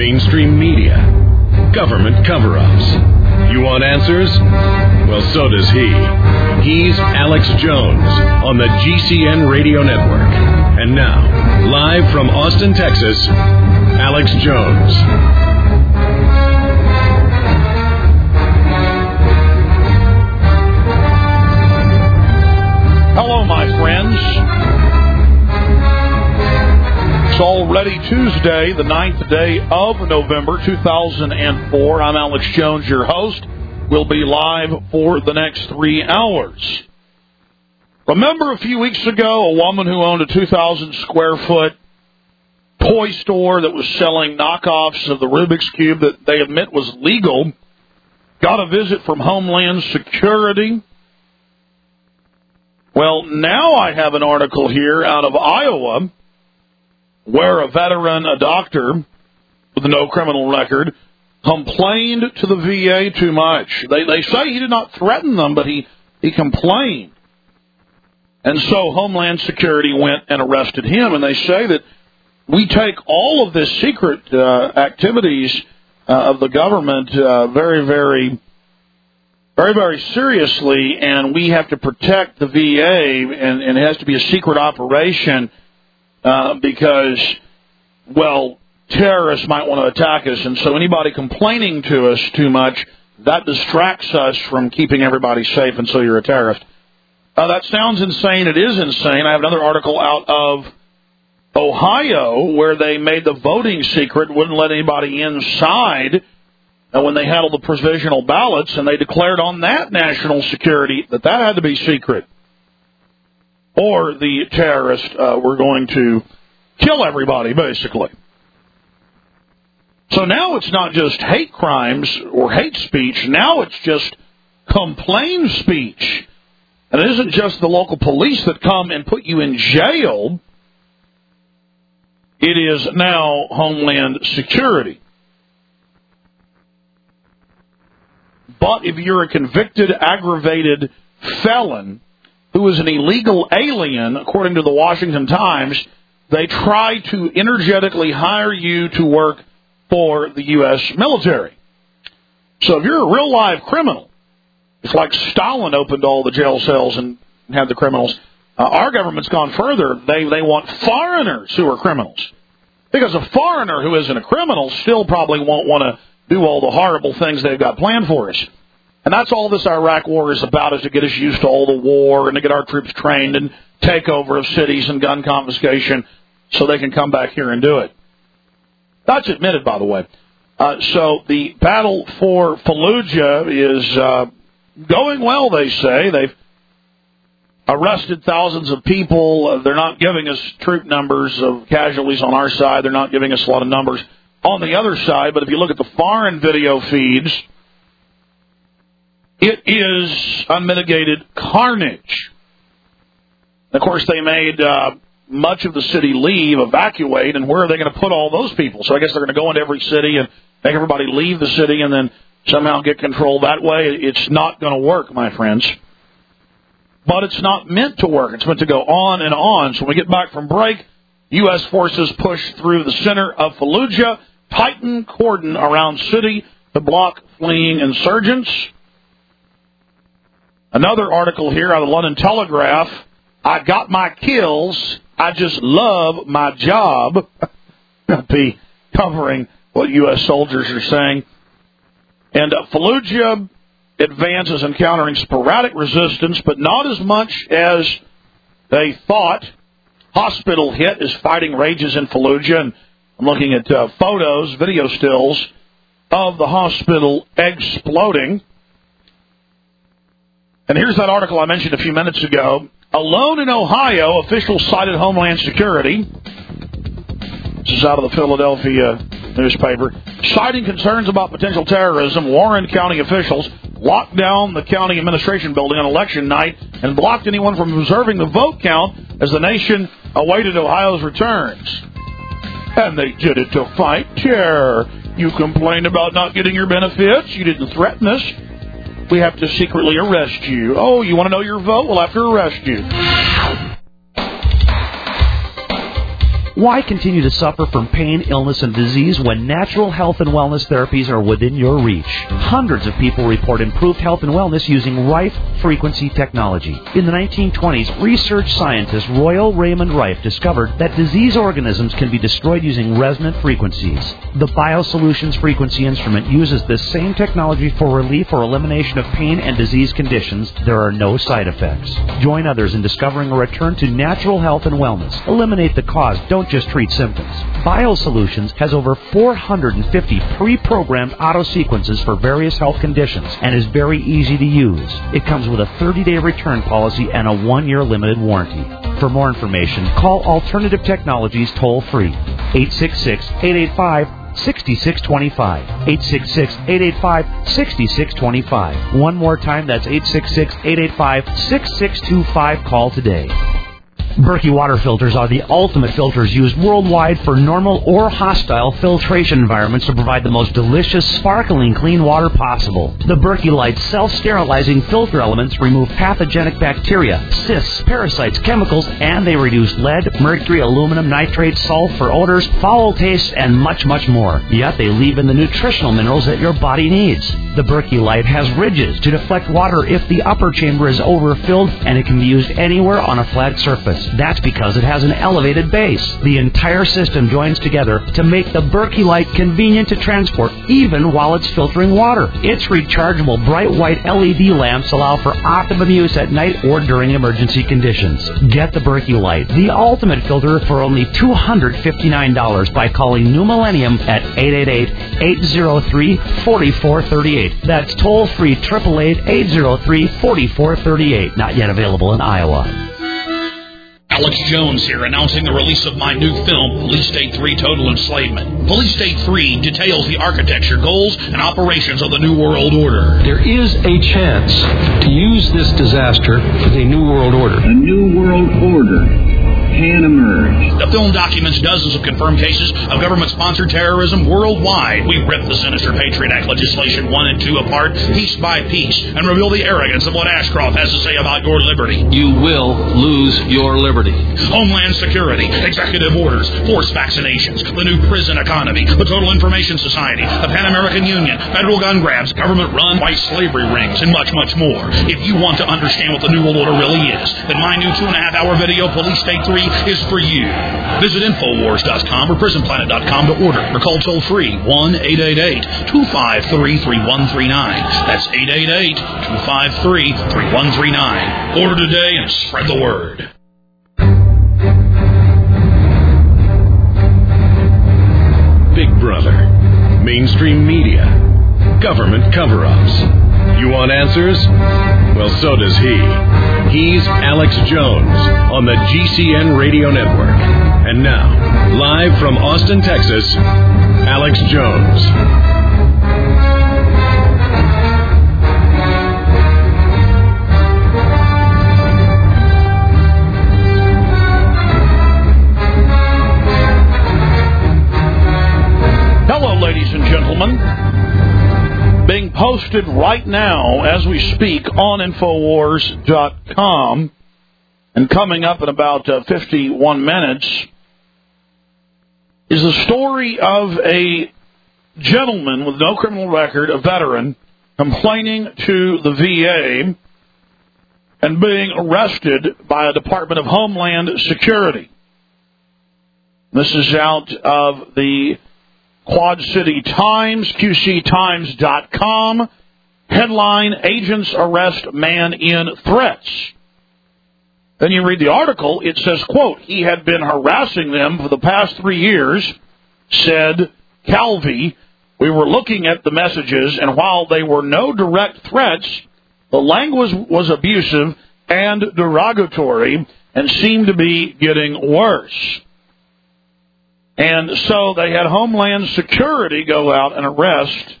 mainstream media, government cover-ups. You want answers? Well, so does he. He's Alex Jones on the GCN Radio Network. And now, live from Austin, Texas, Alex Jones. Hello, my friends. It's already Tuesday, the 9th day of November, 2004. I'm Alex Jones, your host. We'll be live for the next 3 hours. Remember a few weeks ago, a woman who owned a 2,000-square-foot toy store that was selling knockoffs of the Rubik's Cube that they admit was legal, got a visit from Homeland Security. Well, now I have an article here out of Iowa where a veteran, a doctor with no criminal record, complained to the VA too much. They say he did not threaten them, but he complained. And so Homeland Security went and arrested him, and they say that we take all of this secret activities of the government very, very seriously, and we have to protect the VA, and it has to be a secret operation because, well, terrorists might want to attack us, and so anybody complaining to us too much, that distracts us from keeping everybody safe, and so you're a terrorist. That sounds insane. It is insane. I have another article out of Ohio where they made the voting secret, wouldn't let anybody inside when they had all the provisional ballots, and they declared on that national security that had to be secret. Or the terrorists were going to kill everybody, basically. So now it's not just hate crimes or hate speech. Now it's just complaint speech. And it isn't just the local police that come and put you in jail. It is now Homeland Security. But if you're a convicted, aggravated felon who is an illegal alien, according to the Washington Times, they try to energetically hire you to work for the U.S. military. So if you're a real-live criminal, it's like Stalin opened all the jail cells and had the criminals. Our government's gone further. They want foreigners who are criminals. Because a foreigner who isn't a criminal still probably won't want to do all the horrible things they've got planned for us. And that's all this Iraq war is about, is to get us used to all the war and to get our troops trained and takeover of cities and gun confiscation so they can come back here and do it. That's admitted, by the way. So the battle for Fallujah is going well, they say. They've arrested thousands of people. They're not giving us troop numbers of casualties on our side. They're not giving us a lot of numbers on the other side. But if you look at the foreign video feeds, it is unmitigated carnage. Of course, they made much of the city evacuate, and where are they going to put all those people? So I guess they're going to go into every city and make everybody leave the city and then somehow get control that way. It's not going to work, my friends. But it's not meant to work. It's meant to go on and on. So when we get back from break, U.S. forces push through the center of Fallujah, tighten cordon around city to block fleeing insurgents. Another article here out of the London Telegraph. I got my kills. I just love my job. I'll be covering what U.S. soldiers are saying. And Fallujah advances encountering sporadic resistance, but not as much as they thought. Hospital hit as fighting rages in Fallujah. And I'm looking at photos, video stills of the hospital exploding. And here's that article I mentioned a few minutes ago. Alone in Ohio, officials cited Homeland Security. This is out of the Philadelphia newspaper. Citing concerns about potential terrorism, Warren County officials locked down the county administration building on election night and blocked anyone from observing the vote count as the nation awaited Ohio's returns. And they did it to fight terror. You complained about not getting your benefits. You didn't threaten us. We have to secretly arrest you. Oh, you want to know your vote? We'll have to arrest you. Why continue to suffer from pain, illness, and disease when natural health and wellness therapies are within your reach? Hundreds of people report improved health and wellness using Rife frequency technology. In the 1920s, research scientist Royal Raymond Rife discovered that disease organisms can be destroyed using resonant frequencies. The BioSolutions frequency instrument uses this same technology for relief or elimination of pain and disease conditions. There are no side effects. Join others in discovering a return to natural health and wellness. Eliminate the cause, don't just treat symptoms. BioSolutions has over 450 pre-programmed auto sequences for various health conditions and is very easy to use. It comes with a 30-day return policy and a 1-year limited warranty. For more information, call Alternative Technologies toll-free, 866-885-6625, 866-885-6625. One more time, that's 866-885-6625. Call today. Berkey water filters are the ultimate filters used worldwide for normal or hostile filtration environments to provide the most delicious, sparkling, clean water possible. The Berkey Light self-sterilizing filter elements remove pathogenic bacteria, cysts, parasites, chemicals, and they reduce lead, mercury, aluminum, nitrates, sulfur, odors, foul tastes, and much, much more. Yet they leave in the nutritional minerals that your body needs. The Berkey Light has ridges to deflect water if the upper chamber is overfilled, and it can be used anywhere on a flat surface. That's because it has an elevated base. The entire system joins together to make the Berkey Light convenient to transport, even while it's filtering water. Its rechargeable bright white LED lamps allow for optimum use at night or during emergency conditions. Get the Berkey Light, the ultimate filter, for only $259 by calling New Millennium at 888-803-4438. That's toll-free 888-803-4438. Not yet available in Iowa. Alex Jones here, announcing the release of my new film, Police State 3 Total Enslavement. Police State 3 details the architecture, goals, and operations of the New World Order. There is a chance to use this disaster as a New World Order. A New World Order can emerge. The film documents dozens of confirmed cases of government-sponsored terrorism worldwide. We rip the sinister Patriot Act legislation 1 and 2 apart, piece by piece, and reveal the arrogance of what Ashcroft has to say about your liberty. You will lose your liberty. Homeland Security, executive orders, forced vaccinations, the new prison economy, the Total Information Society, the Pan American Union, federal gun grabs, government-run white slavery rings, and much, much more. If you want to understand what the New World Order really is, then my new 2.5-hour video, Police State 3, is for you. Visit Infowars.com or PrisonPlanet.com to order or call toll-free 1-888-253-3139. That's 888-253-3139. Order today and spread the word. Big Brother, mainstream media, government cover-ups. You want answers? Well, so does he. He's Alex Jones on the GCN Radio Network. And now, live from Austin, Texas, Alex Jones. Hello, ladies and gentlemen. Being posted right now as we speak on Infowars.com, and coming up in about 51 minutes, is the story of a gentleman with no criminal record, a veteran, complaining to the VA and being arrested by a Department of Homeland Security. This is out of the Quad City Times, QCTimes.com. Headline, Agents Arrest Man in Threats. Then you read the article, it says, quote, he had been harassing them for the past 3 years, said Calvi. We were looking at the messages, and while they were no direct threats, the language was abusive and derogatory and seemed to be getting worse. And so they had Homeland Security go out and arrest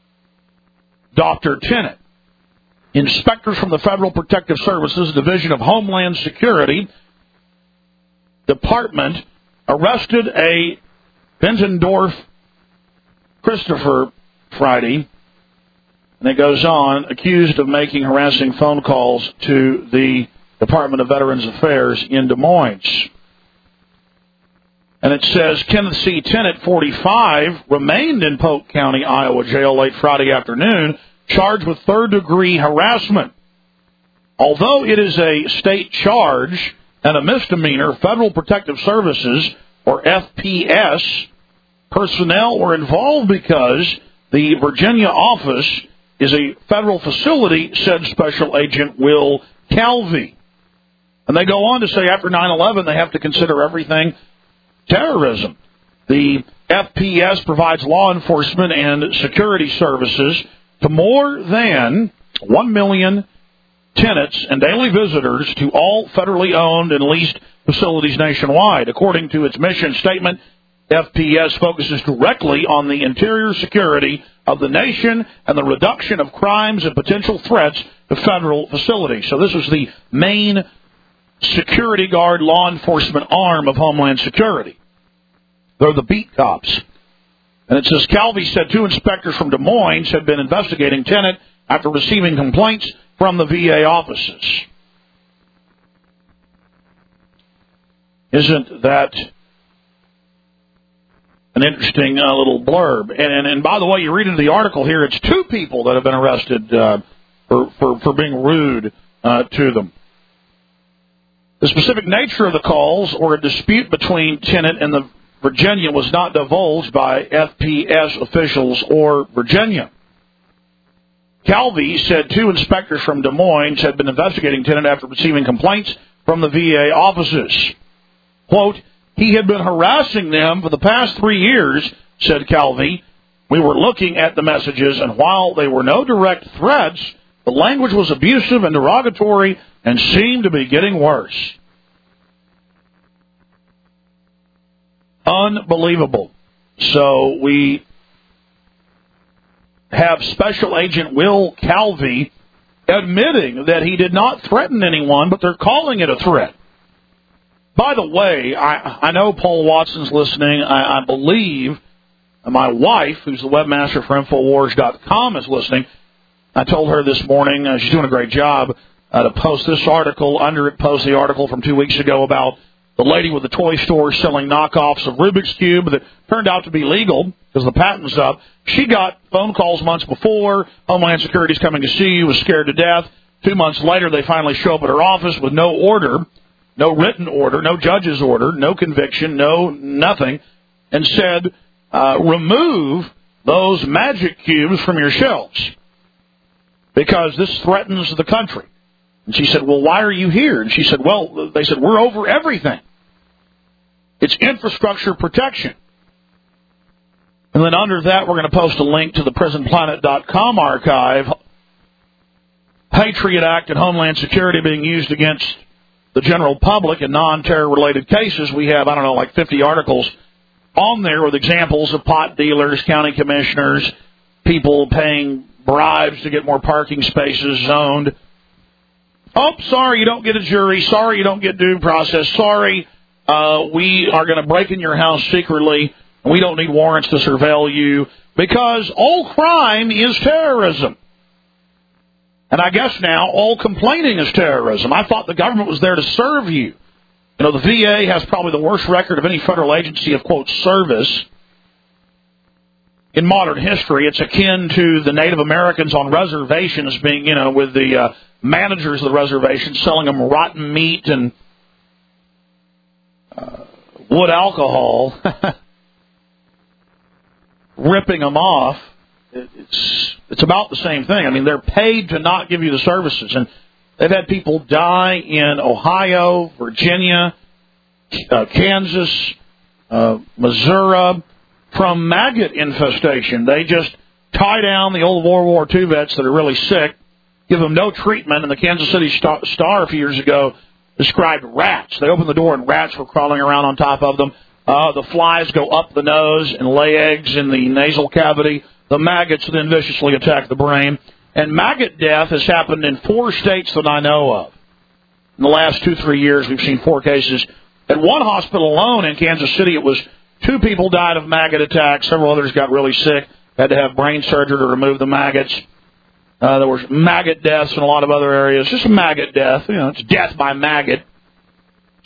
Dr. Tennant. Inspectors from the Federal Protective Services Division of Homeland Security Department arrested a Bentendorf Christopher Friday, and it goes on, accused of making harassing phone calls to the Department of Veterans Affairs in Des Moines. And it says Kenneth C. Tennant, 45, remained in Polk County, Iowa jail late Friday afternoon, charged with third-degree harassment. Although it is a state charge and a misdemeanor, Federal Protective Services, or FPS, personnel were involved because the Virginia office is a federal facility, said Special Agent Will Calvi. And they go on to say after 9/11, they have to consider everything terrorism. The FPS provides law enforcement and security services to more than 1 million tenants and daily visitors to all federally owned and leased facilities nationwide. According to its mission statement, FPS focuses directly on the interior security of the nation and the reduction of crimes and potential threats to federal facilities. So this was the main security guard law enforcement arm of Homeland Security. They're the beat cops. And it says Calvi said 2 inspectors from Des Moines had been investigating Tennant after receiving complaints from the VA offices. Isn't that an interesting little blurb? And by the way, you read into the article here, it's 2 people that have been arrested for being rude to them. The specific nature of the calls or a dispute between Tennant and the Virginia was not divulged by FPS officials or Virginia. Calvi said 2 inspectors from Des Moines had been investigating Tennant after receiving complaints from the VA offices. Quote, he had been harassing them for the past 3 years, said Calvi. We were looking at the messages, and while they were no direct threats, the language was abusive and derogatory and seemed to be getting worse. Unbelievable. So we have Special Agent Will Calvi admitting that he did not threaten anyone, but they're calling it a threat. By the way, I know Paul Watson's listening. I believe my wife, who's the webmaster for Infowars.com, is listening. I told her this morning, she's doing a great job, to post this article. Under it, post the article from 2 weeks ago about the lady with the toy store selling knockoffs of Rubik's Cube that turned out to be legal because the patent's up. She got phone calls months before. Homeland Security's coming to see you, was scared to death. 2 months later, they finally show up at her office with no order, no written order, no judge's order, no conviction, no nothing, and said, remove those magic cubes from your shelves because this threatens the country. And she said, well, why are you here? And she said, well, they said, we're over everything. It's infrastructure protection. And then under that, we're going to post a link to the PrisonPlanet.com archive. Patriot Act and Homeland Security being used against the general public in non-terror-related cases. We have, 50 articles on there with examples of pot dealers, county commissioners, people paying bribes to get more parking spaces zoned. Oh, sorry, you don't get a jury. Sorry, you don't get due process. Sorry, we are going to break in your house secretly. We don't need warrants to surveil you because all crime is terrorism. And I guess now all complaining is terrorism. I thought the government was there to serve you. The VA has probably the worst record of any federal agency of, quote, service in modern history. It's akin to the Native Americans on reservations being, with the managers of the reservations selling them rotten meat and wood alcohol, ripping them off. It's about the same thing. They're paid to not give you the services. And they've had people die in Ohio, Virginia, Kansas, Missouri from maggot infestation. They just tie down the old World War II vets that are really sick, give them no treatment. And the Kansas City Star a few years ago described rats. They opened the door and rats were crawling around on top of them. The flies go up the nose and lay eggs in the nasal cavity. The maggots then viciously attack the brain. And maggot death has happened in 4 states that I know of. In the last 2-3 years, we've seen 4 cases. At one hospital alone in Kansas City, it was 2 people died of maggot attacks. Several others got really sick, had to have brain surgery to remove the maggots. There were maggot deaths in a lot of other areas. Just a maggot death. It's death by maggot.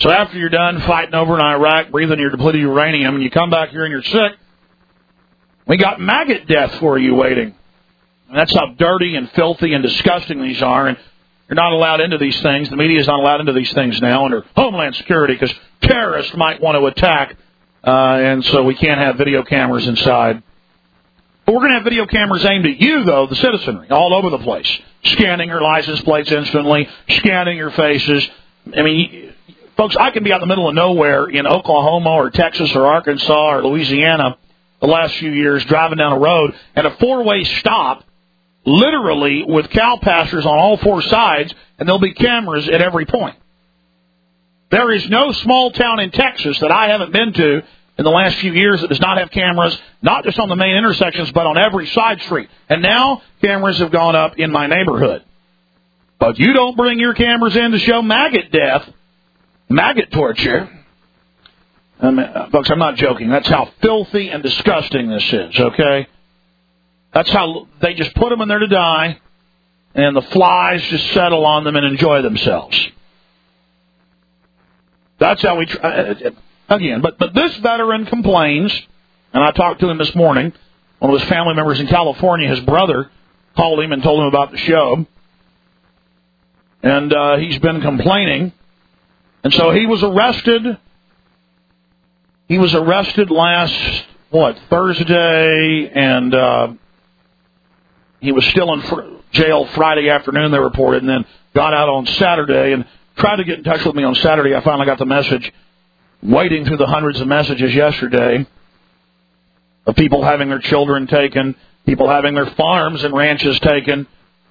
So after you're done fighting over in Iraq, breathing your depleted uranium, and you come back here and you're sick, we got maggot death for you waiting. And that's how dirty and filthy and disgusting these are. And you're not allowed into these things. The media is not allowed into these things now under Homeland Security because terrorists might want to attack. And so we can't have video cameras inside. But we're going to have video cameras aimed at you, though, the citizenry, all over the place. Scanning your license plates instantly, scanning your faces. I mean, folks, I can be out in the middle of nowhere in Oklahoma or Texas or Arkansas or Louisiana the last few years driving down a road, and a four-way stop, literally with cow pastures on all four sides, and there'll be cameras at every point. There is no small town in Texas that I haven't been to in the last few years that does not have cameras, not just on the main intersections, but on every side street. And now cameras have gone up in my neighborhood. But you don't bring your cameras in to show maggot death, maggot torture. Folks, I'm not joking. That's how filthy and disgusting this is, okay? That's how they just put them in there to die, and the flies just settle on them and enjoy themselves. That's how we again. But this veteran complains, and I talked to him this morning. One of his family members in California, his brother, called him and told him about the show. And he's been complaining. And so he was arrested. He was arrested last, Thursday, and he was still in jail Friday afternoon, they reported, and then got out on Saturday and tried to get in touch with me on Saturday. I finally got the message, wading through the hundreds of messages yesterday of people having their children taken, people having their farms and ranches taken,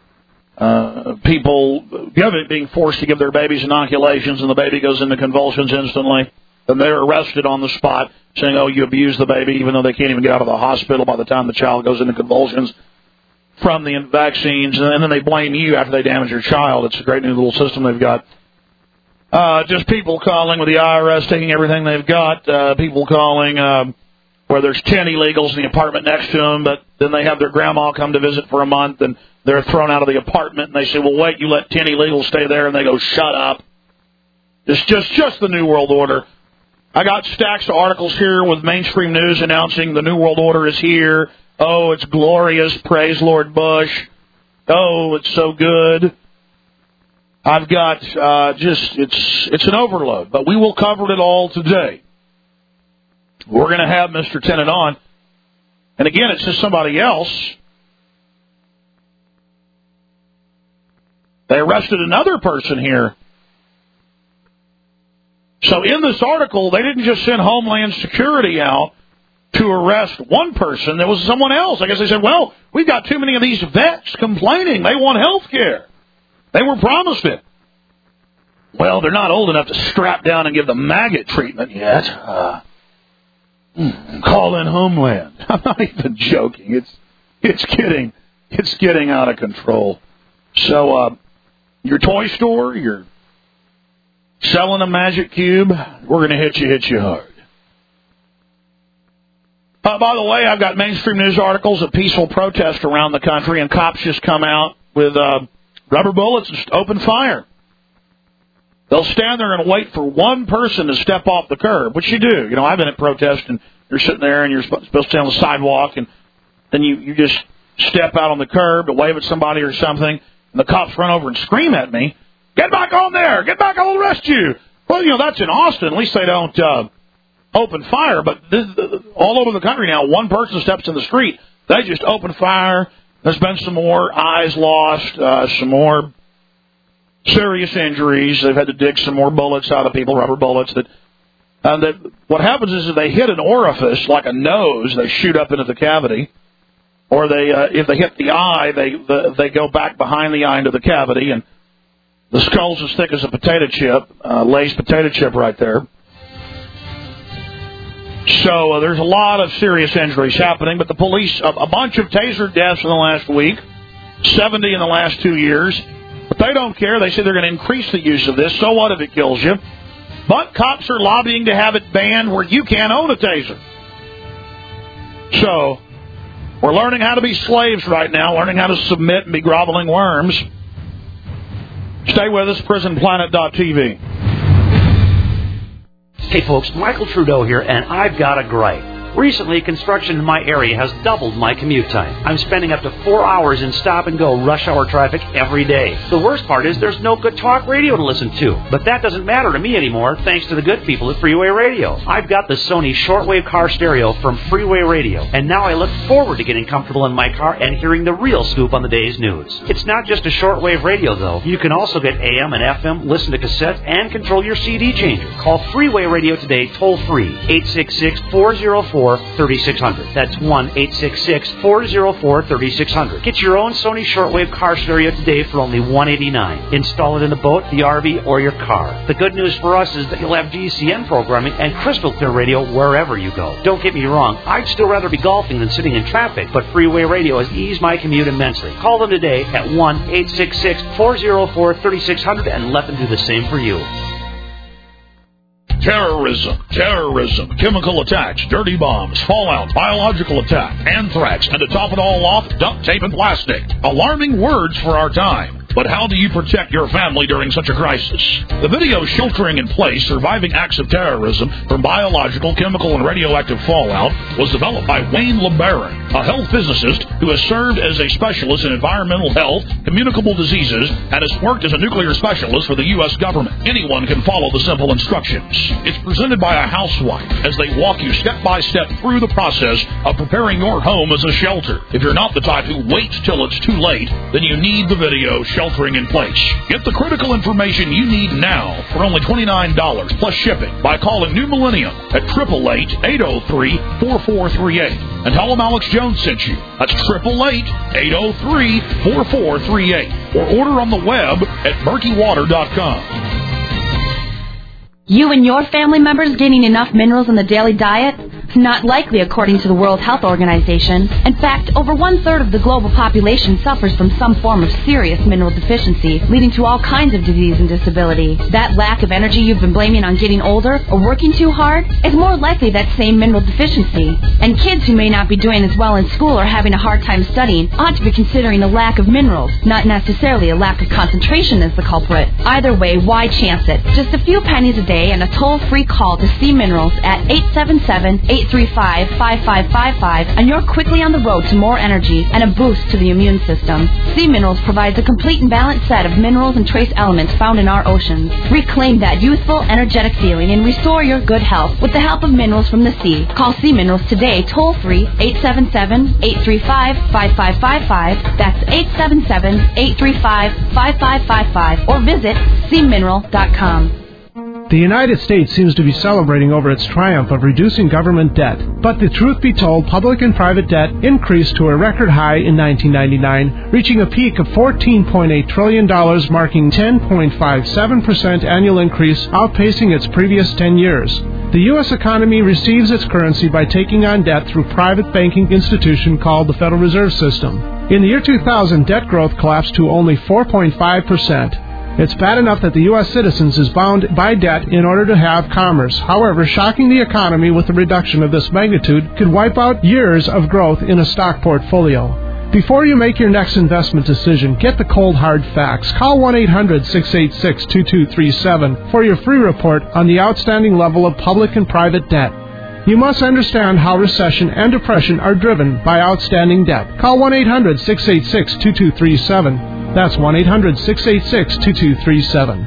people being forced to give their babies inoculations, and the baby goes into convulsions instantly. And they're arrested on the spot, saying, oh, you abused the baby, even though they can't even get out of the hospital by the time the child goes into convulsions from the vaccines. And then they blame you after they damage your child. It's a great new little system they've got. Just people calling with the IRS, taking everything they've got. People calling where there's 10 illegals in the apartment next to them, but then they have their grandma come to visit for a month, and they're thrown out of the apartment. And they say, well, wait, you let 10 illegals stay there. And they go, shut up. It's just the New World Order. I got stacks of articles here with mainstream news announcing the New World Order is here. Oh, it's glorious. Praise Lord Bush. Oh, it's so good. I've got it's an overload, but we will cover it all today. We're going to have Mr. Tennant on. And again, it's just somebody else. They arrested another person here. So in this article, they didn't just send Homeland Security out to arrest one person. There was someone else. I guess they said, well, we've got too many of these vets complaining. They want health care. They were promised it. Well, they're not old enough to strap down and give the maggot treatment yet. Call in Homeland. I'm not even joking. It's getting out of control. So your toy store, you're selling a magic cube, we're going to hit you hard. By the way, I've got mainstream news articles of peaceful protest around the country, and cops just come out with rubber bullets and open fire. They'll stand there and wait for one person to step off the curb, which you do. You know, I've been at protests, and you're sitting there, and you're supposed to stay on the sidewalk, and then you just step out on the curb to wave at somebody or something, and the cops run over and scream at me, get back on there! Get back, I'll arrest you! Well, you know, that's in Austin. At least they don't open fire. But all over the country now, one person steps in the street, they just open fire. There's been some more eyes lost, some more serious injuries. They've had to dig some more bullets out of people, rubber bullets. What happens is if they hit an orifice, like a nose, they shoot up into the cavity. Or if they hit the eye, they go back behind the eye into the cavity, and the skull's as thick as a potato chip, Lay's potato chip right there. So there's a lot of serious injuries happening, but the police, a bunch of taser deaths in the last week, 70 in the last 2 years, but they don't care. They say they're going to increase the use of this. So what if it kills you? But cops are lobbying to have it banned where you can't own a taser. So we're learning how to be slaves right now, learning how to submit and be groveling worms. Stay with us, prisonplanet.tv. Hey folks, Michael Trudeau here, and I've got a gripe. Recently, construction in my area has doubled my commute time. I'm spending up to 4 hours in stop-and-go rush hour traffic every day. The worst part is there's no good talk radio to listen to. But that doesn't matter to me anymore, thanks to the good people at Freeway Radio. I've got the Sony shortwave car stereo from Freeway Radio, and now I look forward to getting comfortable in my car and hearing the real scoop on the day's news. It's not just a shortwave radio, though. You can also get AM and FM, listen to cassettes, and control your CD changer. Call Freeway Radio today, toll-free, 866-404-3600. That's 1-866-404-3600. Get your own Sony shortwave car stereo today for only $189. Install it in the boat, the RV, or your car. The good news for us is that you'll have GCN programming and crystal clear radio wherever you go. Don't get me wrong, I'd still rather be golfing than sitting in traffic, but Freeway Radio has eased my commute immensely. Call them today at 1-866-404-3600 and let them do the same for you. Terrorism, chemical attacks, dirty bombs, fallout, biological attack, anthrax, and to top it all off, duct tape and plastic. Alarming words for our time. But how do you protect your family during such a crisis? The video Sheltering in Place, Surviving Acts of Terrorism from Biological, Chemical, and Radioactive Fallout was developed by Wayne LeBaron, a health physicist who has served as a specialist in environmental health, communicable diseases, and has worked as a nuclear specialist for the U.S. government. Anyone can follow the simple instructions. It's presented by a housewife as they walk you step by step through the process of preparing your home as a shelter. If you're not the type who waits till it's too late, then you need the video Sheltering in Place. Get the critical information you need now for only $29 plus shipping by calling New Millennium at 888-803-4438 and tell them Alex Jones sent you. That's 888-803-4438 or order on the web at murkywater.com. You and your family members getting enough minerals in the daily diet? Not likely, according to the World Health Organization. In fact, over 1/3 of the global population suffers from some form of serious mineral deficiency, leading to all kinds of disease and disability. That lack of energy you've been blaming on getting older or working too hard is more likely that same mineral deficiency. And kids who may not be doing as well in school or having a hard time studying ought to be considering a lack of minerals, not necessarily a lack of concentration as the culprit. Either way, why chance it? Just a few pennies a day and a toll-free call to C Minerals at 877-835-5555, and you're quickly on the road to more energy and a boost to the immune system. C Minerals provides a complete and balanced set of minerals and trace elements found in our oceans. Reclaim that youthful, energetic feeling and restore your good health with the help of minerals from the sea. Call C Minerals today, toll-free, 877-835-5555. That's 877-835-5555, or visit cmineral.com. The United States seems to be celebrating over its triumph of reducing government debt. But the truth be told, public and private debt increased to a record high in 1999, reaching a peak of $14.8 trillion, marking 10.57% annual increase, outpacing its previous 10 years. The U.S. economy receives its currency by taking on debt through a private banking institution called the Federal Reserve System. In the year 2000, debt growth collapsed to only 4.5%. It's bad enough that the U.S. citizens is bound by debt in order to have commerce. However, shocking the economy with a reduction of this magnitude could wipe out years of growth in a stock portfolio. Before you make your next investment decision, get the cold hard facts. Call 1-800-686-2237 for your free report on the outstanding level of public and private debt. You must understand how recession and depression are driven by outstanding debt. Call 1-800-686-2237. That's 1-800-686-2237.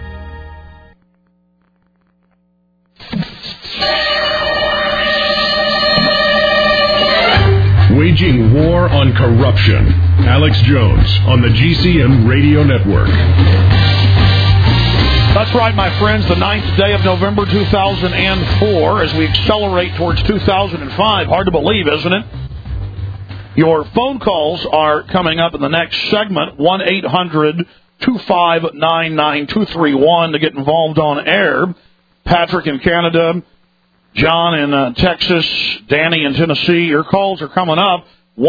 Waging war on corruption. Alex Jones on the GCN Radio Network. That's right, my friends. The 9th day of November 2004 as we accelerate towards 2005. Hard to believe, isn't it? Your phone calls are coming up in the next segment, 1-800-259-9231 to get involved on air. Patrick in Canada, John in Texas, Danny in Tennessee. Your calls are coming up,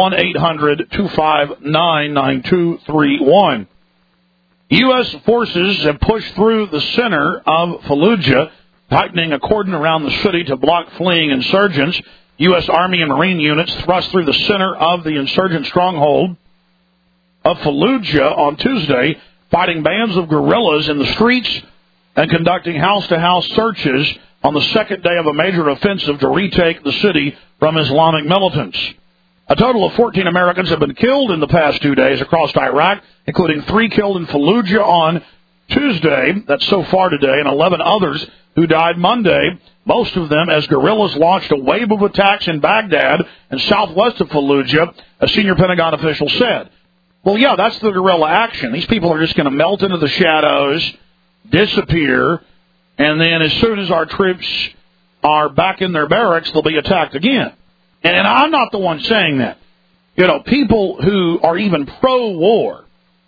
1-800-259-9231. U.S. forces have pushed through the center of Fallujah, tightening a cordon around the city to block fleeing insurgents. U.S. Army and Marine units thrust through the center of the insurgent stronghold of Fallujah on Tuesday, fighting bands of guerrillas in the streets and conducting house-to-house searches on the second day of a major offensive to retake the city from Islamic militants. A total of 14 Americans have been killed in the past 2 days across Iraq, including 3 killed in Fallujah on Tuesday, that's so far today, and 11 others who died Monday, most of them as guerrillas launched a wave of attacks in Baghdad and southwest of Fallujah, a senior Pentagon official said. Well, yeah, that's the guerrilla action. These people are just going to melt into the shadows, disappear, and then as soon as our troops are back in their barracks, they'll be attacked again. And I'm not the one saying that. You know, people who are even pro-war,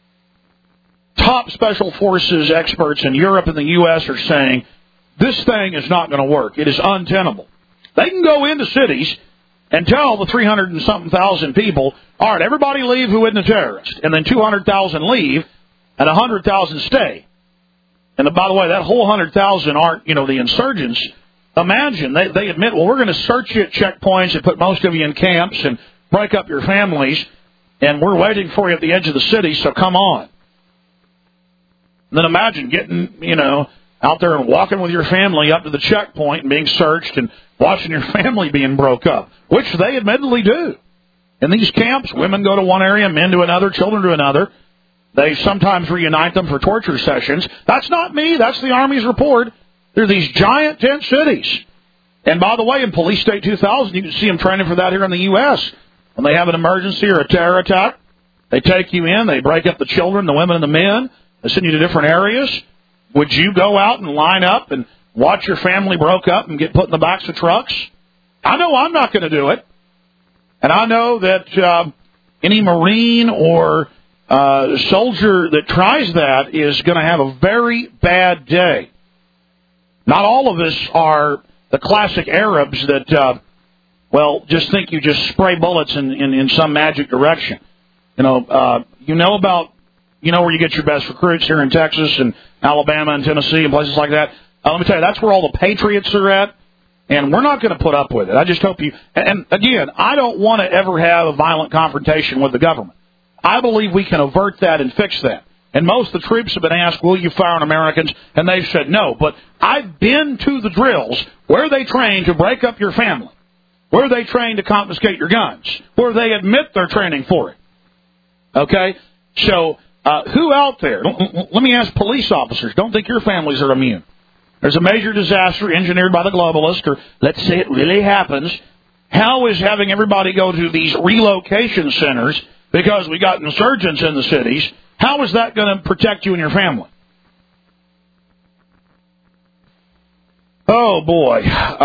top special forces experts in Europe and the U.S. are saying, this thing is not going to work. It is untenable. They can go into cities and tell the 300 and something thousand people, all right, everybody leave who isn't a terrorist. And then 200,000 leave and 100,000 stay. And by the way, that whole 100,000 aren't, the insurgents. Imagine, they admit, well, we're going to search you at checkpoints and put most of you in camps and break up your families, and we're waiting for you at the edge of the city, so come on. And then imagine getting, out there and walking with your family up to the checkpoint and being searched and watching your family being broke up, which they admittedly do. In these camps, women go to one area, men to another, children to another. They sometimes reunite them for torture sessions. That's not me. That's the Army's report. They're these giant tent cities. And by the way, in Police State 2000, you can see them training for that here in the U.S. When they have an emergency or a terror attack, they take you in, they break up the children, the women, and the men. They send you to different areas. Would you go out and line up and watch your family broke up and get put in the backs of trucks? I know I'm not going to do it. And I know that any Marine or soldier that tries that is going to have a very bad day. Not all of us are the classic Arabs that, just think you just spray bullets in some magic direction. Where you get your best recruits here in Texas and Alabama and Tennessee and places like that. Let me tell you, that's where all the patriots are at, and we're not going to put up with it. I just hope you... And again, I don't want to ever have a violent confrontation with the government. I believe we can avert that and fix that. And most of the troops have been asked, will you fire on Americans? And they've said no. But I've been to the drills where they train to break up your family, where they train to confiscate your guns, where they admit they're training for it. Okay? So... who out there, let me ask police officers, don't think your families are immune. There's a major disaster engineered by the globalists, or let's say it really happens. How is having everybody go to these relocation centers because we got insurgents in the cities, how is that going to protect you and your family? Oh, boy.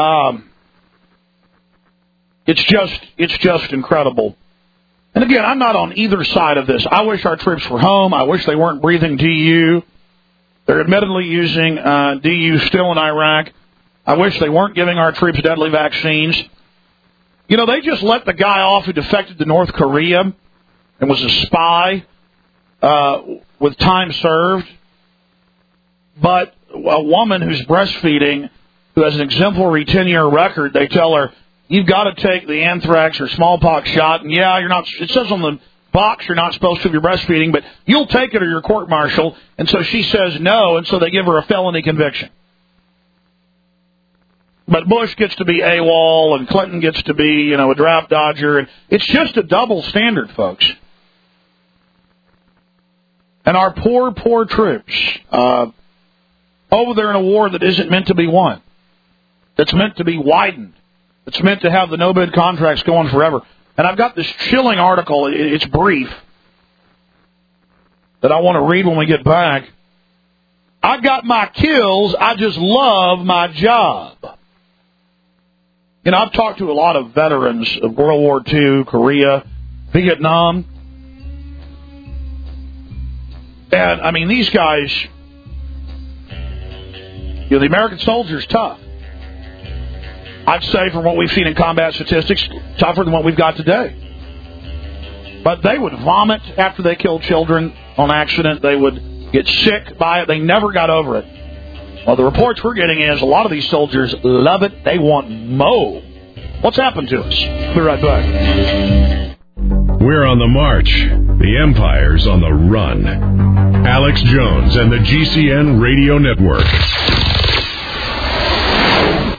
It's just incredible. And again, I'm not on either side of this. I wish our troops were home. I wish they weren't breathing DU. They're admittedly using DU still in Iraq. I wish they weren't giving our troops deadly vaccines. They just let the guy off who defected to North Korea and was a spy with time served. But a woman who's breastfeeding, who has an exemplary 10-year record, they tell her, you've got to take the anthrax or smallpox shot, and you're not. It says on the box you're not supposed to if you're breastfeeding, but you'll take it or you're court-martialed. And so she says no, and so they give her a felony conviction. But Bush gets to be AWOL, and Clinton gets to be, a draft dodger, and it's just a double standard, folks. And our poor troops over there in a war that isn't meant to be won, that's meant to be widened. It's meant to have the no-bid contracts going forever. And I've got this chilling article. It's brief that I want to read when we get back. I got my kills. I just love my job. I've talked to a lot of veterans of World War II, Korea, Vietnam. And, these guys, the American soldier's tough. I'd say from what we've seen in combat statistics, tougher than what we've got today. But they would vomit after they killed children on accident. They would get sick by it. They never got over it. Well, the reports we're getting is a lot of these soldiers love it. They want more. What's happened to us? We'll be right back. We're on the march. The Empire's on the run. Alex Jones and the GCN Radio Network.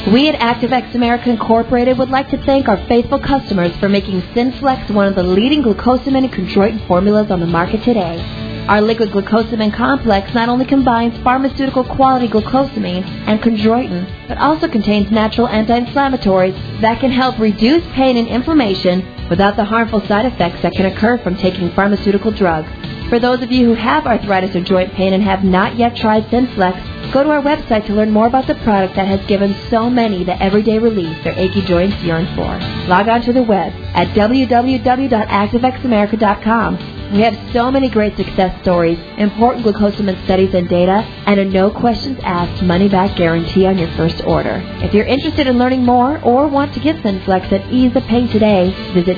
We at ActiveX America Incorporated would like to thank our faithful customers for making Synflex one of the leading glucosamine and chondroitin formulas on the market today. Our liquid glucosamine complex not only combines pharmaceutical quality glucosamine and chondroitin, but also contains natural anti-inflammatories that can help reduce pain and inflammation without the harmful side effects that can occur from taking pharmaceutical drugs. For those of you who have arthritis or joint pain and have not yet tried Synflex, go to our website to learn more about the product that has given so many the everyday relief their achy joints yearn for. Log on to the web at www.activexamerica.com. We have so many great success stories, important glucosamine studies and data, and a no questions asked money-back guarantee on your first order. If you're interested in learning more or want to get Synflex at ease of pain today, visit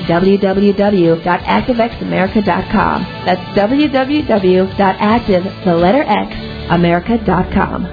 www.activexamerica.com. That's www.activeamerica.com.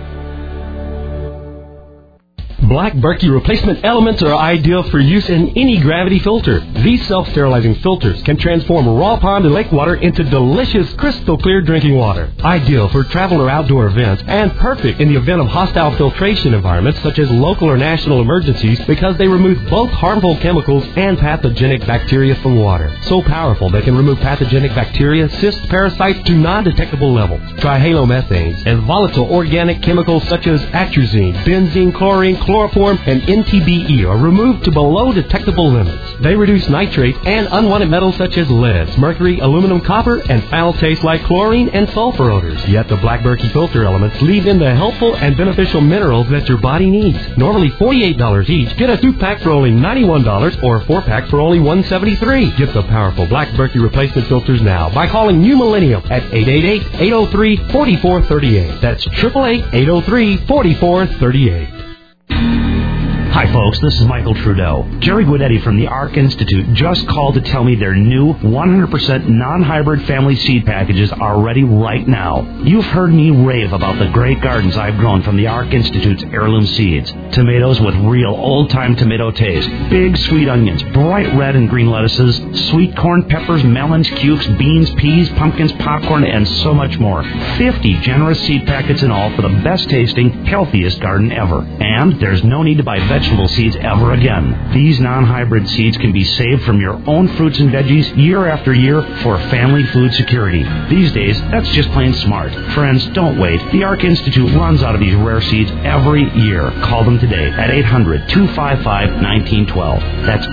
Black Berkey replacement elements are ideal for use in any gravity filter. These self-sterilizing filters can transform raw pond and lake water into delicious, crystal clear drinking water. Ideal for travel or outdoor events, and perfect in the event of hostile filtration environments such as local or national emergencies because they remove both harmful chemicals and pathogenic bacteria from water. So powerful they can remove pathogenic bacteria, cysts, parasites to non-detectable levels. Trihalomethanes and volatile organic chemicals such as atrazine, benzene, chlorine, chloroform, and NTBE are removed to below detectable limits. They reduce nitrate and unwanted metals such as lead, mercury, aluminum, copper, and foul taste like chlorine and sulfur odors. Yet the Black Berkey filter elements leave in the helpful and beneficial minerals that your body needs. Normally $48 each. Get a 2-pack for only $91 or a 4-pack for only $173. Get the powerful Black Berkey replacement filters now by calling New Millennium at 888-803-4438. That's 888-803-4438. Hi, folks. This is Michael Trudeau. Jerry Guidetti from the ARC Institute just called to tell me their new 100% non-hybrid family seed packages are ready right now. You've heard me rave about the great gardens I've grown from the ARC Institute's heirloom seeds. Tomatoes with real old-time tomato taste. Big sweet onions, bright red and green lettuces, sweet corn, peppers, melons, cukes, beans, peas, pumpkins, popcorn, and so much more. 50 generous seed packets in all for the best-tasting, healthiest garden ever. And there's no need to buy vegetable seeds ever again. These non-hybrid seeds can be saved from your own fruits and veggies year after year for family food security. These days, that's just plain smart. Friends, don't wait. The ARC Institute runs out of these rare seeds every year. Call them today at 800-255-1912. That's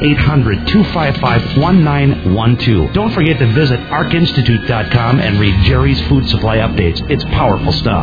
800-255-1912. Don't forget to visit arcinstitute.com and read Jerry's food supply updates. It's powerful stuff.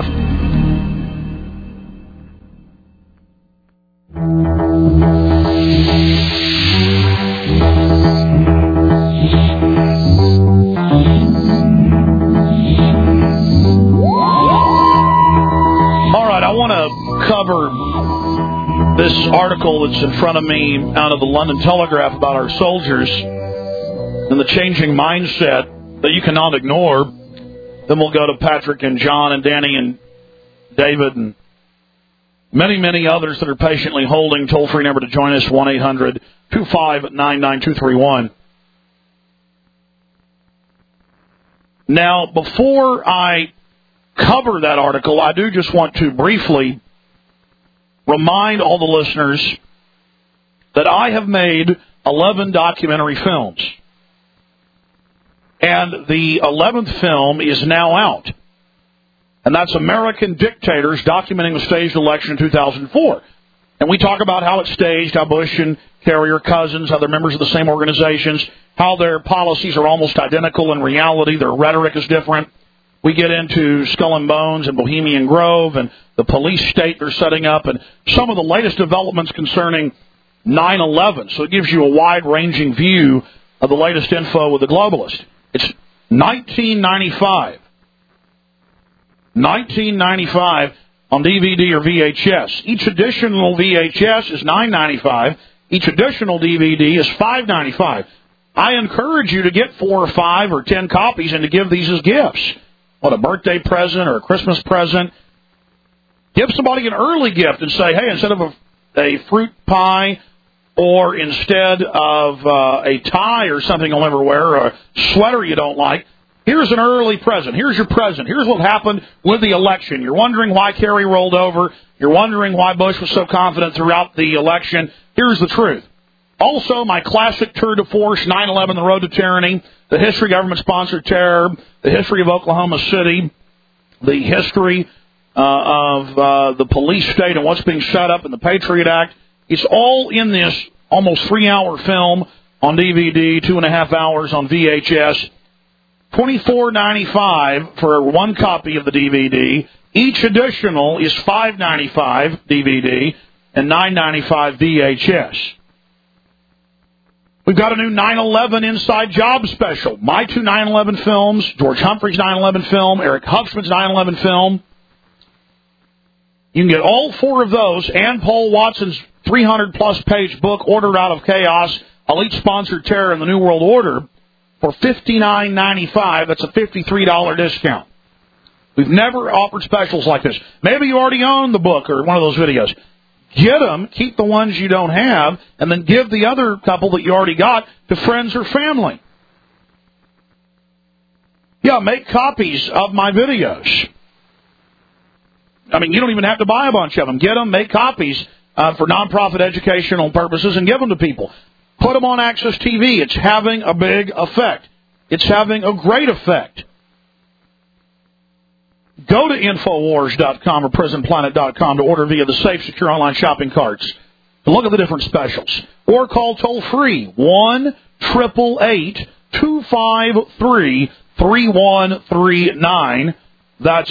Cover this article that's in front of me out of the London Telegraph about our soldiers and the changing mindset that you cannot ignore. Then we'll go to Patrick and John and Danny and David and many, many others that are patiently holding. Toll-free number to join us, 1-800-259-9231. Now, before I cover that article, I do just want to briefly remind all the listeners that I have made 11 documentary films. And the 11th film is now out. And that's American Dictators, documenting the staged election in 2004. And we talk about how it's staged, how Bush and Kerry are cousins, how they're members of the same organizations, how their policies are almost identical in reality, their rhetoric is different. We get into Skull and Bones and Bohemian Grove and the police state they're setting up and some of the latest developments concerning 9/11. So it gives you a wide-ranging view of the latest info with the globalists. It's 1995. 1995 on DVD or VHS. Each additional VHS is $9.95. Each additional DVD is $5.95. I encourage you to get 4 or 5 or 10 copies and to give these as gifts. What, a birthday present or a Christmas present? Give somebody an early gift and say, hey, instead of a fruit pie or instead of a tie or something you'll never wear or a sweater you don't like, here's an early present. Here's your present. Here's what happened with the election. You're wondering why Kerry rolled over. You're wondering why Bush was so confident throughout the election. Here's the truth. Also, my classic tour de force, 9/11, The Road to Tyranny, the history of government-sponsored terror, the history of Oklahoma City, the history of the police state and what's being set up in the Patriot Act. It's all in this almost 3-hour film on DVD, 2.5 hours on VHS. $24.95 for one copy of the DVD. Each additional is $5.95 DVD and $9.95 VHS. We've got a new 9/11 Inside Job special. My 2 9/11 films, George Humphrey's 9/11 film, Eric Huffman's 9/11 film. You can get all 4 of those and Paul Watson's 300-plus page book, Ordered Out of Chaos, Elite Sponsored Terror in the New World Order, for $59.95. That's a $53 discount. We've never offered specials like this. Maybe you already own the book or one of those videos. Get them, keep the ones you don't have, and then give the other couple that you already got to friends or family. Yeah, make copies of my videos. I mean, you don't even have to buy a bunch of them. Get them, make copies for nonprofit educational purposes, and give them to people. Put them on Access TV. It's having a big effect. It's having a great effect. Go to Infowars.com or PrisonPlanet.com to order via the safe, secure online shopping carts. And look at the different specials. Or call toll-free 1-888-253-3139. That's